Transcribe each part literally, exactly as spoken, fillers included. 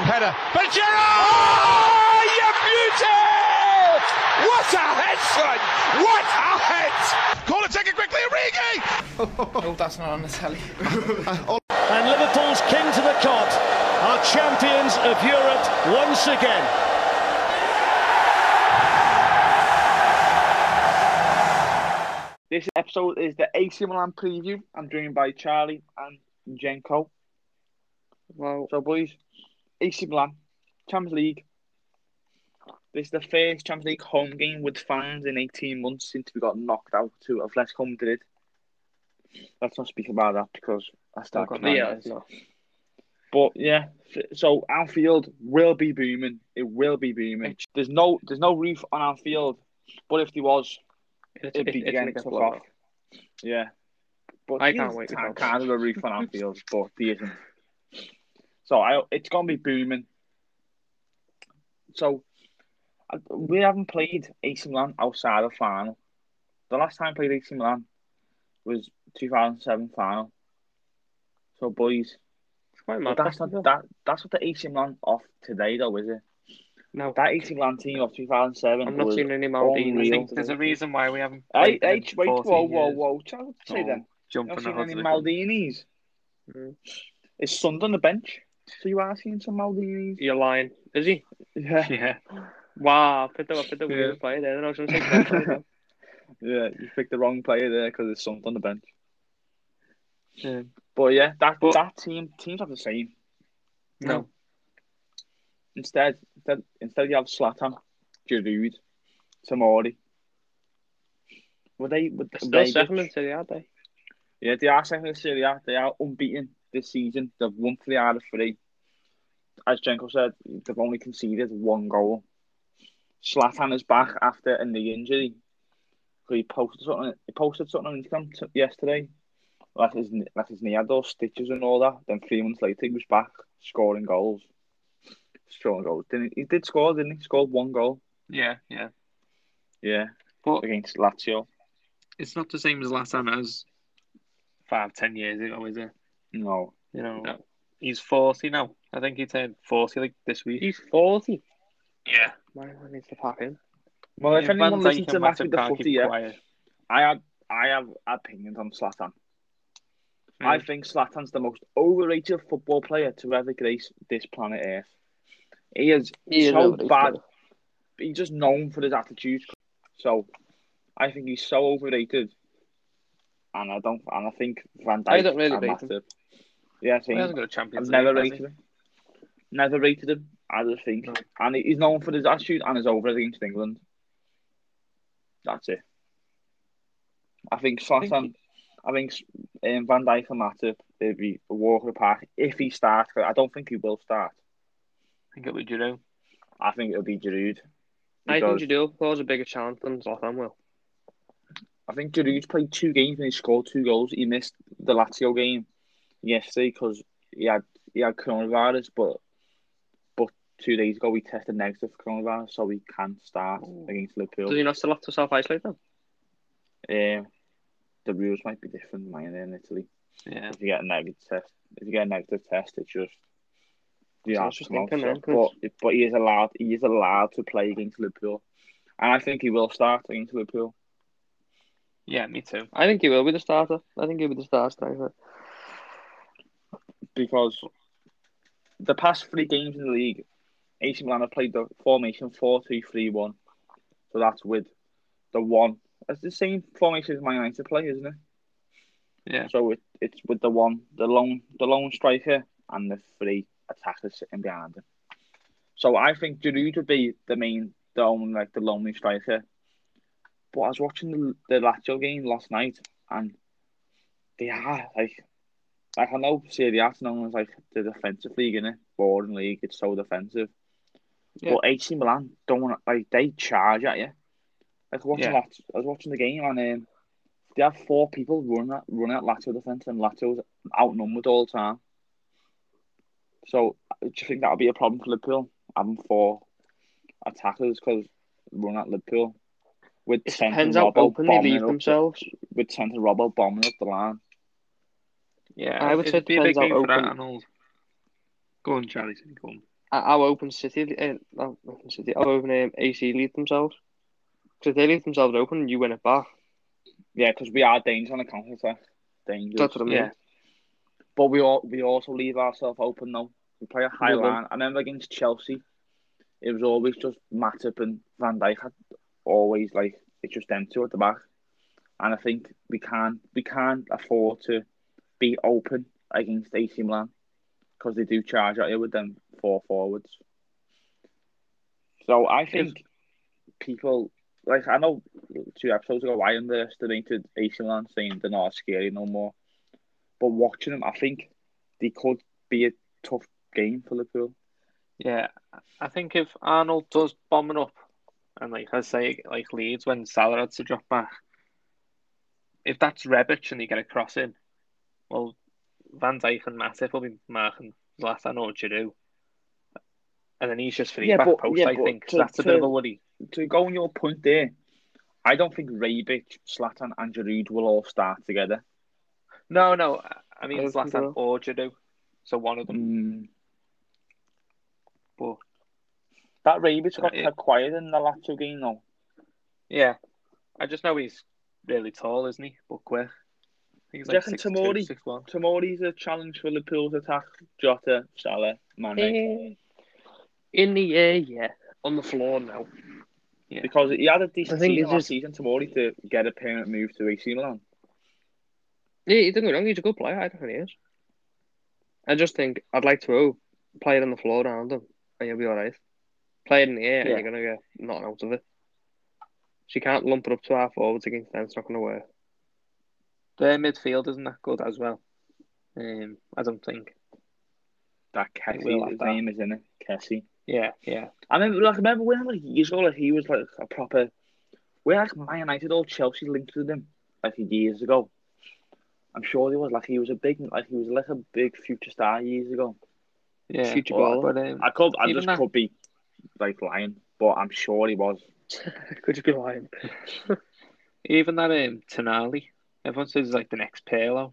header. But Gerrard! Oh, you beauty! What a head, son! What a head! Call it, take it quickly, Origi! Oh, that's not on the telly. And Liverpool's king to the cot are champions of Europe once again. This episode is the A C Milan preview. I'm joined by Charlie and Jenko. Well, So, boys, A C Milan, Champions League. This is the first Champions League home game with fans in eighteen months since we got knocked out to Atletico Madrid. Let's not speak about that because I start got crying. yeah, it's not. But yeah, so Anfield will be booming. It will be booming. There's no, there's no roof on Anfield, but if there was, It's, it'd be it's getting gonna get took blown off. up. Yeah, but I there can't is wait to kind go. kind of a roof on Anfield, but there isn't. So I, it's gonna be booming. So I, we haven't played A C Milan outside of final. The last time I played A C Milan was two thousand seven final. So boys, It's quite but mad. that's not that. That's what the A C Milan off today though, is it? No, That A C Milan team of two thousand seven. I'm not was seeing any Maldini. unreal. I think there's a reason why we haven't Hey, played hey, them in wait, whoa, fourteen whoa, years. whoa! Tell say Oh, then. Jumping Not the seen hoods any of the gun. Maldinis. Mm. Is Sund on the bench? So you are seeing some Maldinis? You're lying. Is he? Yeah. Yeah. Wow, put the put the Yeah. weird player there. I was going to say that player. Yeah, you picked the wrong player there because there's Sund on the bench. Yeah. But yeah, that But- that team teams are the same. No. Instead, instead, instead you have Zlatan, Giroud, Tomori. Were they? Were They're still they second in Serie A, aren't they? Yeah, they are second in Serie A. They are unbeaten this season. They've won three out of three. As Jenko said, they've only conceded one goal. Zlatan is back after a knee injury. He posted something. He posted something on Instagram t- yesterday. Like his, like his knee had those stitches and all that. Then three months later, he was back scoring goals. Scoring goals. Didn't he? He did score, didn't he? Scored one goal. Yeah, yeah. Yeah, But against Lazio. it's not the same as last time as five, ten years ago, is it? No. You know, No. he's forty now. I think he turned forty like this week. He's forty. Yeah. Man, I need to pack in. Well, if Yeah, anyone Van Dijk listens to and Match Matip with the can't Footy, keep yeah, quiet. I have I have opinions on Zlatan. Mm. I think Zlatan's the most overrated football player to ever grace this planet Earth. He is He is so overrated. bad. He's just known for his attitude. So I think he's so overrated. And I don't and I think Van Dijk I don't really and rate him. Matip. Yeah, I He think hasn't got a I've Champions never League, has rated him. Never rated him, I just think. No. And he- he's known for his attitude and his over against England. That's it. I think think Zlatan, I think um, Van Dijk and Matip, it'd be a walk in the park if he starts. I don't think he will start. I think it'll be Giroud. I think it'll be Giroud. I Because think Jadil pose a bigger chance than Zlatan will. I think Giroud's played two games and he scored two goals. He missed the Lazio game yesterday because he had he had coronavirus, but but two days ago he tested negative for coronavirus, so he can start against Liverpool. Does he not still have to self-isolate then? Um, the rules might be different than mine in Italy. Yeah. If you get a negative test, if you get a negative test, it's just you So have it's to just come out. thinking So, then, 'cause- but but he is allowed. He is allowed to play against Liverpool, and I think he will start against Liverpool. Yeah, me too. I think he will be the starter. I think he'll be the starter. tonight. Because the past three games in the league, A C Milan have played the formation four two three one. So that's with the one. It's the same formation as Man United play, isn't it? Yeah. So it, it's with the one, the lone, the lone striker and the three attackers sitting behind him. So I think Giroud would be the main, the only like the lonely striker. But I was watching the, the Lazio game last night, and they are like, like I know Serie A is known as like the defensive league, innit? Boring league, it's so defensive. Yeah. But A C Milan don't want like they charge at you. Like watching Yeah. that, I was watching the game and um, they have four people running at running at Lazio defense, and Lazio's outnumbered all the time. So do you think that would be a problem for Liverpool having four attackers because run at Liverpool with It Trent and depends how Robbo open they bombing leave up themselves. the, with Trent and Robbo bombing up the line? Yeah. I would say it'd be a it big depends game how for open- Arnold. Go on, Charlie. Go on. How open City, uh, not open City, how open um, A C leave themselves? Because if they leave themselves open, you win it back. Yeah, because we are dangerous on the counter attack. Dangerous. That's what I mean. Yeah. But we all we also leave ourselves open now. We play a high We will. line. I remember against Chelsea, it was always just Matip and Van Dijk had always like it's just them two at the back. And I think we can't we can't afford to be open against A C Milan because they do charge out here with them four forwards. So I think people like I know two episodes ago I underestimated A C Milan saying they're not scary no more. But watching them, I think they could be a tough game for Liverpool. Yeah, I think if Arnold does bomb it up, and like I say, like Leeds when Salah had to drop back, if that's Rebic and you get a cross in, well, Van Dijk and Matip will be marking Zlatan or Giroud, and then he's just for the Yeah, back but- post. yeah, I but think to- so that's a bit of to- a worry. To go on your point there, I don't think Rebic, Zlatan and Giroud will all start together. No, no, I- I mean I don't think Zlatan so. or Giroud, so one of them. Mm. But That Rebic got Yeah. kept quiet in the last two games though. yeah, I just know he's really tall, isn't he? But quick. I think he's Do you like reckon six two, Tomori? six one. Tomori's a challenge for Liverpool's attack. Jota, Salah, Mane. In the air, yeah. On the floor now. Yeah. Because he had a decent I think season it's last just- season, Tomori, to get a permanent move to A C Milan. Yeah, don't get me wrong, he's a good player. I think he is. I just think I'd like to play it on the floor around him, and you'll be alright. Play it in the air, Yeah. and you're going to get nothing out of it. So you can't lump it up to our forwards against them, it's not going to work. Their midfield isn't that good as well. Um, I don't think. That It will Kessie, have his that. name is in it. Kessie. Yeah, yeah. I remember, like, I remember when like years ago, like he was like a proper. Where like Man United or Chelsea linked with him, like years ago. I'm sure he was like he was a big, like he was like a big future star years ago. Yeah, Future but, baller. but um, I could, I Even just that- could be like lying, but I'm sure he was. Could just be lying. even that um, Tonali, everyone says he's like the next Pirlo.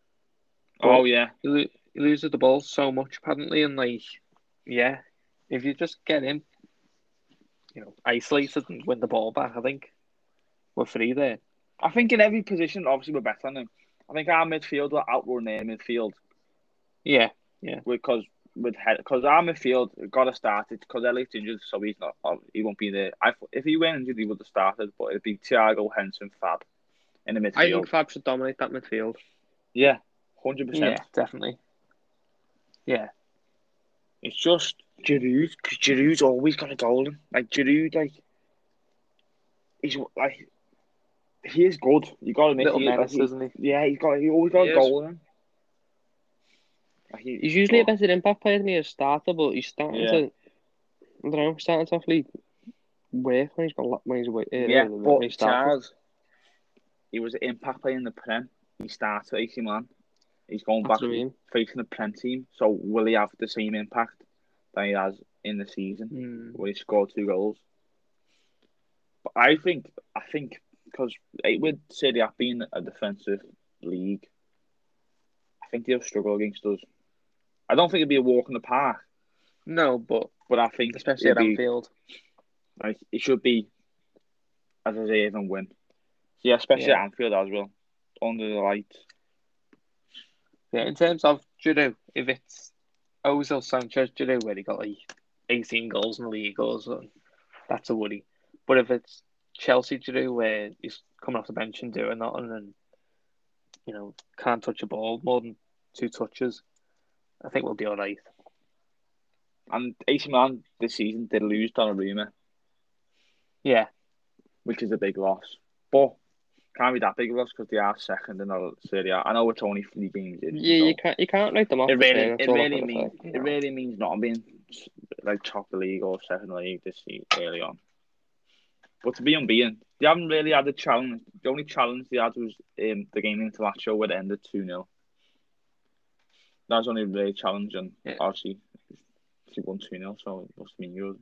Oh yeah, He, lo- he loses the ball so much apparently, and like, yeah, if you just get him, you know, isolated and win the ball back, I think we're free there. I think in every position, obviously we're better than him. I think our midfield will outrun their midfield Yeah, because with head because our midfield got to start it because Elliott's injured, so he's not. He won't be there. I, if he went injured, he would have started, but it'd be Thiago, Henson, Fab in the midfield. I think Fab should dominate that midfield. yeah, hundred yeah, percent. definitely. Yeah, It's just Giroud because Giroud's always got a goal in. Like Giroud, like he's like he is good. You got to admit, little he, like, menace, he- isn't he? yeah, he's got he always got He a is. goal in. Like, he- He's usually a but- better impact player than he is starter, but he's starting Yeah. to. I don't know, starting to actually work when he's got when he's away. Uh, Yeah, when but he started. Charles, he was an impact player in the Prem. He started at A C Milan. He's going That's back what I mean. facing the Prem team. So will he have the same impact that he has in the season Mm. where he scored two goals? But I think, I think, because with Serie A being a defensive league, I think they'll struggle against us. I don't think it'd be a walk in the park, No, but but I think especially at it'd be, Anfield. like, it should be a deserving win. Yeah, especially Yeah. at Anfield as well, under the lights. Yeah, in terms of Giroud, if it's Ozil, Sanchez, Giroud, where he got like eighteen goals in the league or something, that's a worry. But if it's Chelsea, Giroud, where he's coming off the bench and doing nothing and, you know, can't touch a ball more than two touches, I think we'll be all right. And A C Milan this season did lose Donnarumma, Yeah, which is a big loss. But can't be that big a loss because they are second in the Serie A. I know it's only three games in. Yeah, so you can't you can't write them off. it the really, same, that's it all I've really got to means say. it really means not being like top of the league or second league this season early on. But to be unbeaten, they haven't really had a challenge. The only challenge they had was um, the game into Lazio where it ended two nil. That was only really challenging. Yeah. Obviously, she won two nil, so it must have been good.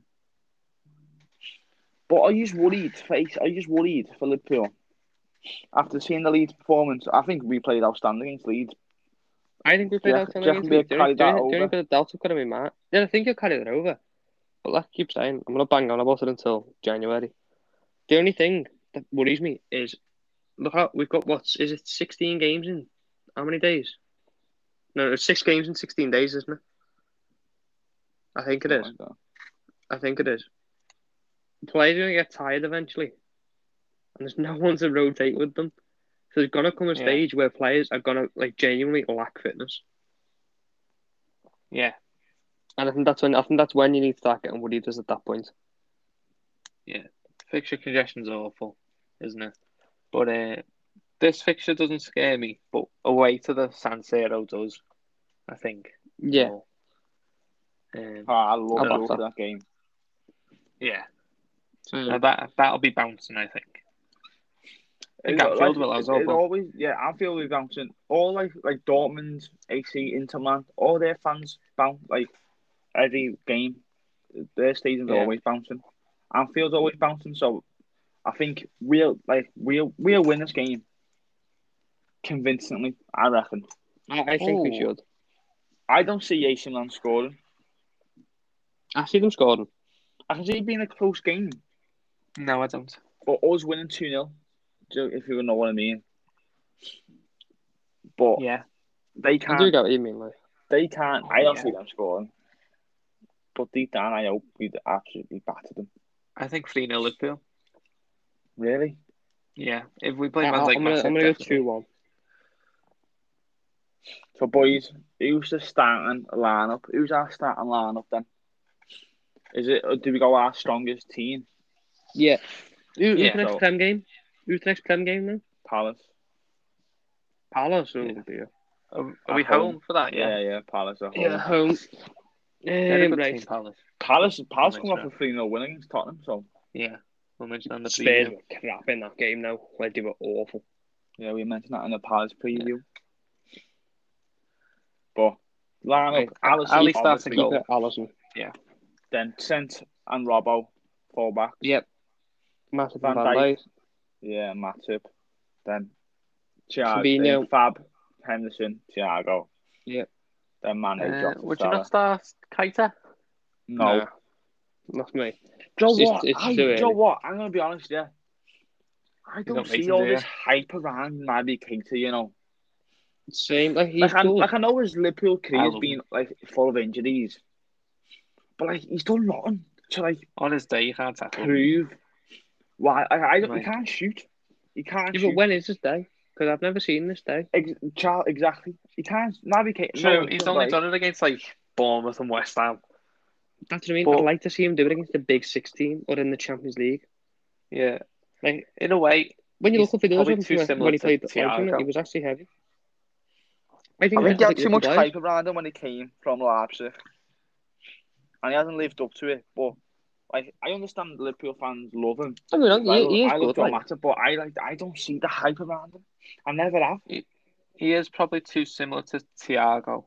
But are you just worried, face? Are you just worried for Liverpool? After seeing the Leeds performance, I think we played outstanding against Leeds. I think we Do played you out reckon- ten do you against reckon Leeds. we'll The carry only, the that only, the only over? bit of doubt's going to be Matt. Yeah, I think he'll carry that over. But like I keep saying, I'm going to bang on about it until January. The only thing that worries me is, look how we've got, what, is it sixteen games in how many days? No, it's six games in sixteen days, isn't it? I think it is. Something like that. I think it is. Players are going to get tired eventually. And there's no one to rotate with them. So there's going to come a Yeah. stage where players are going to like genuinely lack fitness. Yeah, And I think that's when I think that's when you need to start getting worried is at that point. fixture congestion's awful, isn't it? But uh, this fixture doesn't scare me, but away to the San Siro does, I think. Yeah. So, um, Oh, I love, I'll I back love that. that game. yeah, Um, now that that'll be bouncing, I think. I think It- Anfield like, will as it, well, it but- always, yeah, Anfield will be bouncing. All like like Dortmund, A C, Inter, man, all their fans bounce like every game. Their stadiums are Yeah. always bouncing. Anfield's always bouncing. So I think we'll like we'll we'll win this game convincingly. I reckon. I, I think we Ooh. should. I don't see A C Milan scoring. I see them scoring. I can see it being a close game, No, I don't. but us winning two nil. If you know what I mean. But Yeah, they I do can't. get what you mean, like. They can't. I don't Yeah. see them scoring. But deep down, I hope we'd absolutely batter them. I think three nil Liverpool. Really? Yeah, if we play I, Van I'm Dijk, gonna massive, I'm gonna go definitely. two one. So, boys, who's the starting lineup? Who's our starting lineup then? Is it? Or do we go our strongest team? Yeah. Who, who's Yeah. the next So- Prem game? Who's the next Prem game now? Palace. Palace. Oh Yeah. dear. Are, are At we home. home for that? Yeah, Yeah, yeah. Palace at home. Yeah, home. they're a Um, good right. team, Palace. Palace. Palace I'll come off mention a three nil win against Tottenham. So Yeah, we'll mention on the Spurs preview. were crap in that game now. Like they were awful. yeah, we mentioned that in the Palace preview. But lineup: Right. Alisson, Ali starts in obviously, goal. Keeper Allison. then Trent and Robbo, fullback. Yep. Massive Van Van, Van Dijk. Dijk. Yeah, Matip. Then Thiago, Fabinho. uh, Fab, Henderson, Thiago. Yep. Then Mane, Uh, Jota, would you Salah. not start Keita? No. Nah, not me. Do you It's know just- what? it's I, too do you know early. what? I'm gonna be honest, yeah. I don't got see Mason all Deer. this hype around Naby Keita, you know. Same. Like he's Like I, good. like I know his Liverpool I career's love been like full of injuries, but like he's done nothing to like On his day, you can't tackle him. prove why. I, I don't. He Like- can't shoot. He can't Yeah, shoot. but when is this day? Because I've never seen this day. Ex- Charles, exactly. He can't. Naby Keita. True, no, he's but, only like, done it against like Bournemouth and West Ham. That's what I mean. But- I'd like to see him do it against the Big Six team or in the Champions League. Yeah, Like in a way, when you He's look up videos probably of him too from similar when he to played the Arsenal, Thiago. he was actually heavy. I I think, think he had like too little much players. hype around him when he came from Leipzig, and he hasn't lived up to it. But like, I understand Liverpool fans love him. I mean, I he, love, he is I love good. John Like, Mata, but I like I don't see the hype around him. I never have. he is probably too similar to Thiago.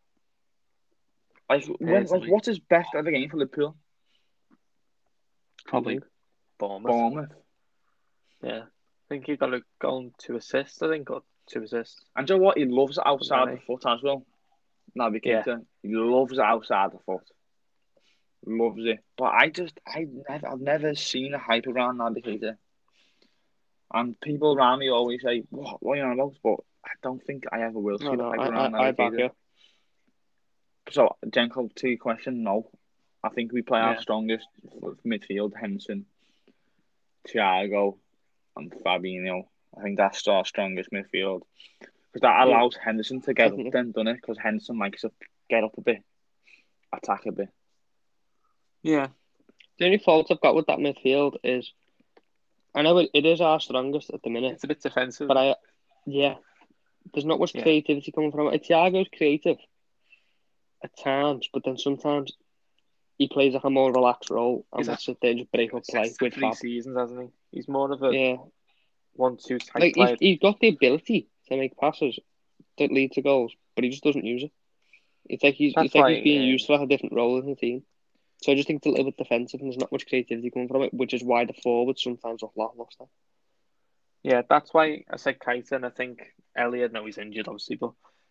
Like when, like Personally. what's his best ever game for Liverpool? Probably Bournemouth. Bournemouth. Yeah, I think he got a goal and two assists. I think, or two assists. And do you know what? He loves outside Right. the foot as well. Naby Yeah. Keita. He loves outside the foot. Loves it. But I just, I never, I've never seen a hype around Naby Keita. And people around me always say, "What? What are you on about?" But I don't think I ever will see no, the no, hype I, around I, I Naby back Keita. you. So, Jenko, to your question, no. I think we play our Yeah. strongest midfield: Henderson, Thiago, and Fabinho. I think that's our strongest midfield because that Yeah. allows Henderson to get Definitely. up then, doesn't it? Because Henderson likes to get up a bit, attack a bit. Yeah, The only fault I've got with that midfield is, I know it, it is our strongest at the minute, it's a bit defensive. but I, yeah, there's not much Yeah. creativity coming from it. Thiago's creative at times, but then sometimes he plays like a more relaxed role and He's will had sit there and just break up play Six- with three Fab. seasons, hasn't he? He's more of a Yeah, one-two type like player. he's, he's got the ability to make passes that lead to goals, but he just doesn't use it. It's like he's That's it's like why, he's being um, used for like a different role in the team. So I just think it's a little bit defensive and there's not much creativity coming from it, which is why the forwards sometimes look lacklustre. Yeah, that's why I said Keita, and I think Elliot. No, he's injured, obviously, but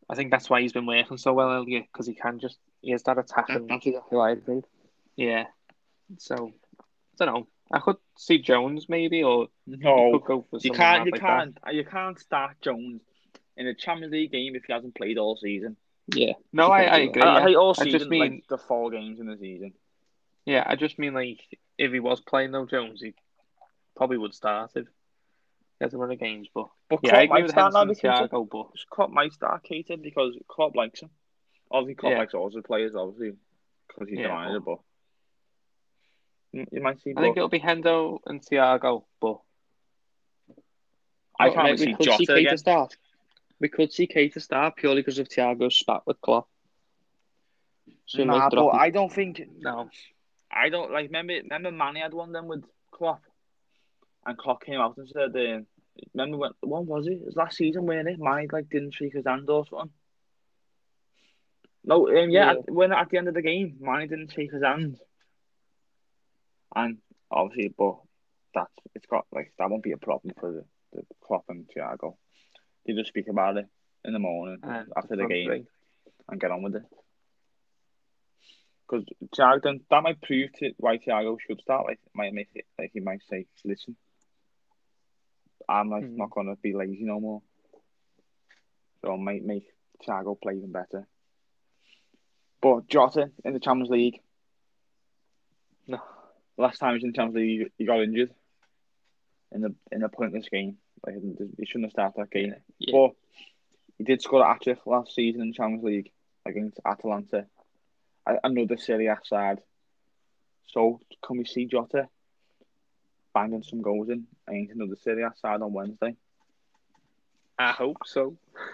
I think that's why he's been working so well earlier, because he can just, he has that That, attacking. that's exactly why I think. Yeah. So, I don't know. I could see Jones maybe, or you No, could go for you someone can't. mad You like can't. You can't start Jones in a Champions League game if he hasn't played all season. Yeah. No, you I, can't I do that. agree. I, I Yeah. think all I season, just mean, like the four games in the season. yeah, I just mean like if he was playing though, Jones, he probably would start if he had to run the games. But But yeah, Klopp I agree might with start now Henderson, because Thiago, but Klopp might start Keita because Klopp likes him. Obviously, Klopp Yeah. likes all the players, obviously, because he's the Yeah, manager. But you you might see. I think But it'll be Hendo and Thiago. But I Well, can't mate, really we see could see Jota Keita again. start. We could see Keita start purely because of Thiago's spat with Klopp. So he Nah, might but drop him. I don't think. no, I don't like. Remember, remember, Manny had one of them with Klopp, and Klopp came out and said, uh, "Remember when? When was it? It was last season, wasn't it? Manny like didn't shake his hand or something." No, um, yeah, Yeah. At, when at the end of the game, Manny didn't shake his hand, and obviously, but that's it's got like that won't be a problem for the, the Klopp and Thiago. They just speak about it in the morning and after the front game three. and get on with it. Because Thiago, then that might prove to why Thiago should start. Like, might make it like he might say, "Listen, I'm like Mm. not gonna be lazy no more." So it might make Thiago play even better. But Jota in the Champions League, No, last time he was in the Champions League, he got injured in the in a pointless game. Like he shouldn't have started that game. Yeah. But he did score a hat-trick last season in the Champions League against Atalanta. A- Another Serie A side. So can we see Jota banging some goals in against another Serie A side on Wednesday? I hope so.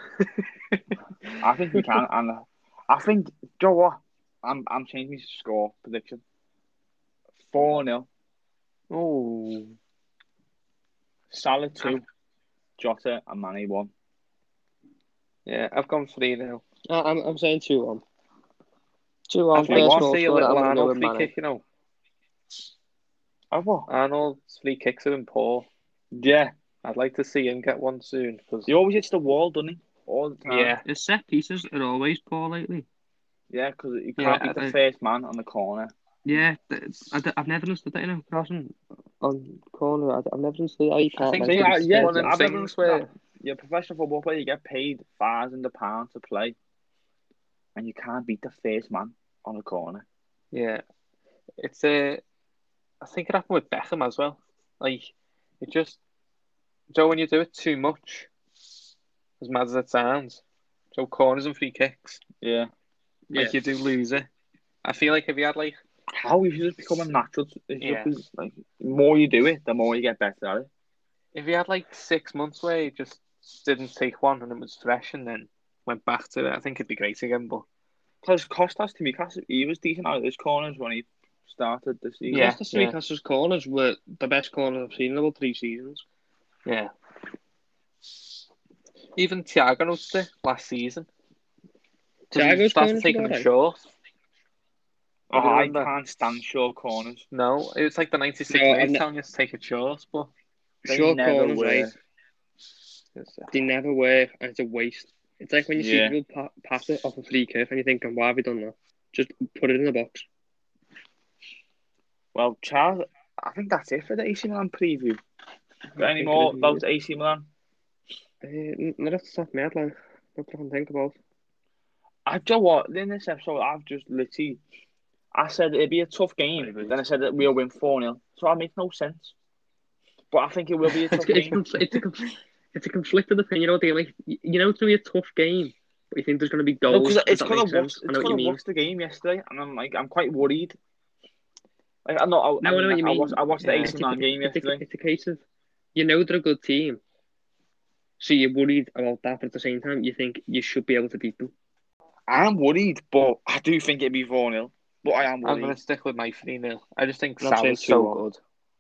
I think we can, and I think, Joe, what? I'm I'm changing my score prediction. Four nil. Oh, Salah two, Jota and Manny one. yeah, I've gone three now. I- I'm I'm saying two one. Two I one. think I First want to goal see a scorer. little I'm gonna go Arnold with free Mane. kick, you know. Oh what? Arnold's free kicks have been poor. Yeah, I'd like to see him get one soon. Cause, he always hits the wall, doesn't he? All the time. yeah, His set pieces are always poor lately. Yeah, because he Yeah, can't beat the I- first man on the corner. Yeah, th- I, have never understood that, you know, crossing on corner. I, I've never understood how you I can't think like See, it. I, it's yeah, one of them I've never things understood where that. You're a professional football player, you get paid thousands of pounds to play, and you can't beat the first man on the corner. yeah, it's a. I think it happened with Beckham as well. Like it just, Joe, when you do it too much, as mad as it sounds, so corners and free kicks, Yeah. like you do lose it. I feel like if you had like, How you should just become a natural. It should Yeah. be, like, the more you do it, the more you get better at it. if you had like six months where you just didn't take one and it was fresh and then went back to it, I think it'd be great again. But Because Costas, to me, Costas, he was decent out of his corners when he started the season. Yeah, Costa three yeah. Costa's corners were the best corners I've seen in about three seasons. yeah, even Thiago noticed it last season. 'Cause he Thiago's started corners taking were them alright. short. Oh, You I remember? can't stand short corners. No, it was like the ninety-six No, I've minutes ne- telling you to take it short, but They Short never corners, were. right? it's, uh, They never work, and it's a waste. It's like when you Yeah. see people pa- pass it off a free kick, and you're thinking, "Why have we done that? Just put it in the box." Well, Charles, I think that's it for the A C Milan preview. Got any think it more is, about A C Milan? Uh, n- not off the top of my head, like, not that I can think about. I do you know what? In this episode, I've just literally, I said it'd be a tough game. Very good. Then I said that we'll win four nil. So that makes no sense. But I think it will be a It's, tough it's, game. conf- it's, a conf- it's a conflicted opinion. You know, like, you you know it's going to be a tough game, but you think there's going to be No, goals. because Does it's that because make I sense? watched, I it's know what because you I mean. watched the game yesterday, and I'm like, I'm quite worried. Like I'm not. I, No, I I mean, know what like, you I mean. watched, I watched the Yeah. A C Milan game It's a, yesterday. it's a case of, you know they're a good team, so you're worried about that, but at the same time, you think you should be able to beat them. I'm worried, but I do think it'd be four nil. But I am I'm worried. going to stick with my three nil. I just think I'm saying Salah's so two one. good.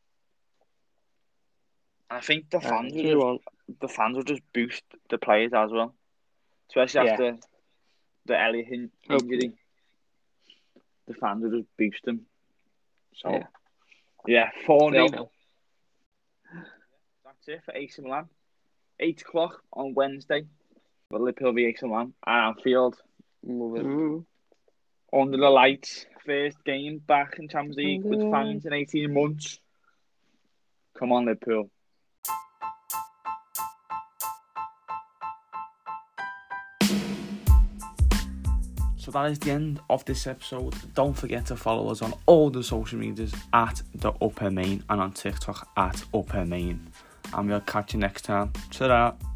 I think the Uh, fans will two just, one. the fans will just boost the players as well, especially Yeah. after the Elliot in- Hopefully. injury. The fans will just boost them. So Yeah. yeah, four three nil. nil. That's it for A C Milan. Eight o'clock on Wednesday. But Liverpool v A S Milan at Anfield. Move it. Mm. Under the lights. First game back in Champions League with fans in eighteen months. Come on, Liverpool. So that is the end of this episode. Don't forget to follow us on all the social medias at the Upper Main and on TikTok at Upper Main. And we'll catch you next time. Ta-da!